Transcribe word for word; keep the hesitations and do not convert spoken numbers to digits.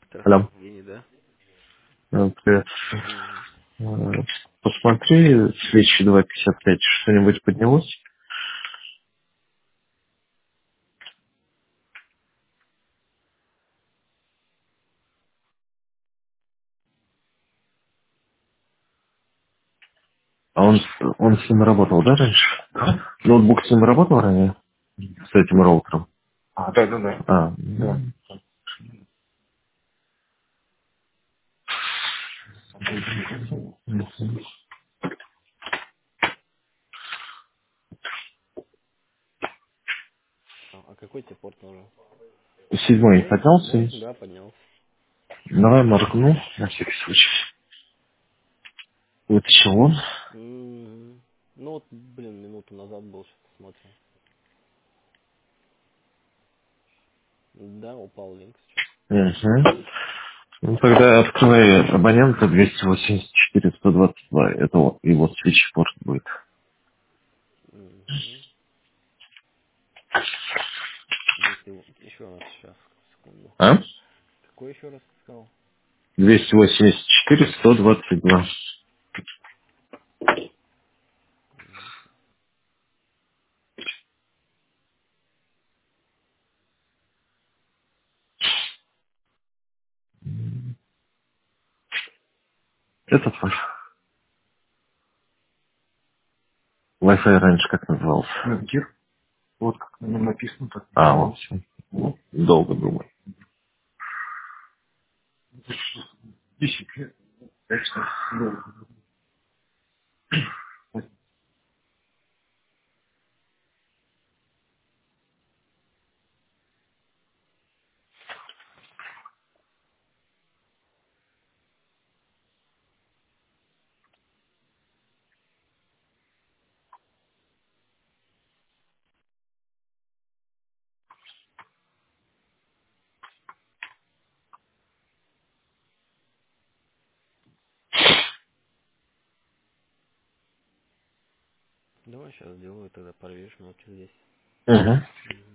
Алло. Евгений, да? Э, Привет. Мгм. Э, Посмотри, свечи два пятьдесят пять, что-нибудь поднялось? А он, с- он с ним работал, да, раньше? Да? Ноутбук с ним работал ранее? С этим роутером? А, да, да, да. А, Да. ну, мгм. А, а какой тебе порт нужен? Седьмой Седьмой? поднялся? Седьмой? Да, поднялся. Давай моргну, на всякий случай. Вытащил он. Мгм. Ну вот, блин, минуту назад был, сейчас смотрим. Да, упал линк сейчас. Мгм. Ну, тогда открывай абонента двести восемьдесят четыре сто двадцать два. Это вот его свечпорт будет. Мгм. двести в- еще раз, сейчас, секунду. А? Какой еще раз ты сказал? двести восемьдесят четыре сто двадцать два. Это твой. Wi-Fi раньше как назывался? Гир. Вот как на нем написано так. А, вот всё. Ну, долго думаю. десять лет. Так что, долго. Давай сейчас сделаю, тогда проверишь минут через десять. Угу.